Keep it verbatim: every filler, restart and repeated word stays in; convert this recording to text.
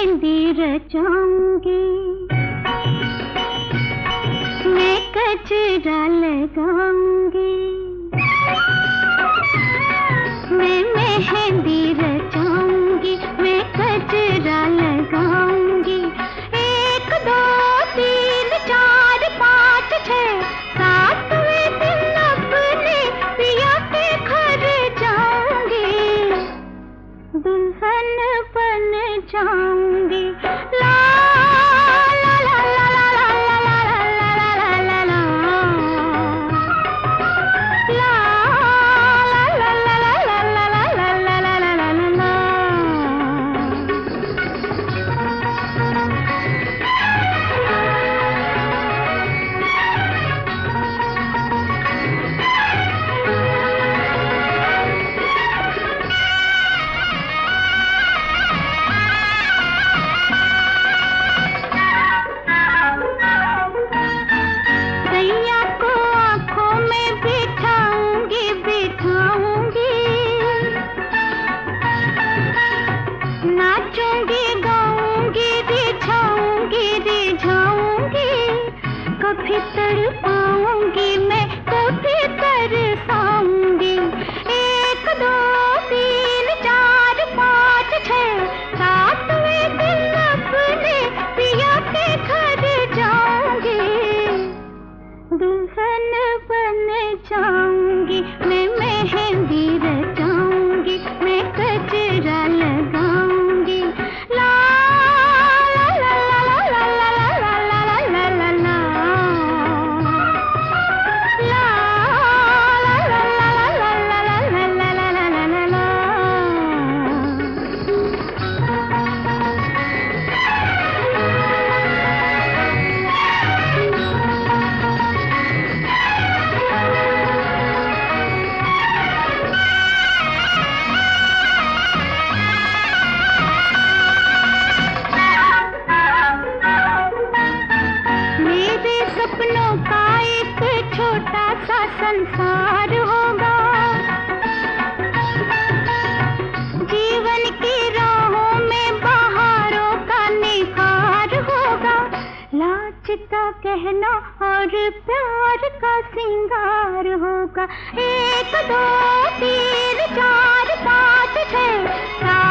मेहंदी रचाऊंगी, मैं कजरा लगाऊंगी, मैं मेहंदी रचाऊंगी, मैं कजरा लगाऊंगी। एक दो तीन चार पाँच छः सातवें दिन अपने पिया के घर जाऊंगी, दुल्हन बन जाऊंगी। ला ला ला ला ला ला ला ला ला ला ला ला कभी तड़पाऊंगी मैं, कभी तरसाऊंगी। एक दो तीन चार पाँच छः सातवें दिन अपने पिया के घर जाऊंगी, दुल्हन बन जाऊंगी। मैं मेहंदी रचाऊंगी, मैं कजरा लगाऊंगी। ला सपनों का एक छोटा सा संसार होगा, जीवन की राहों में बहारों का निखार होगा, लाज का कहना और प्यार का सिंगार होगा। एक दो तीन चार पाँच छः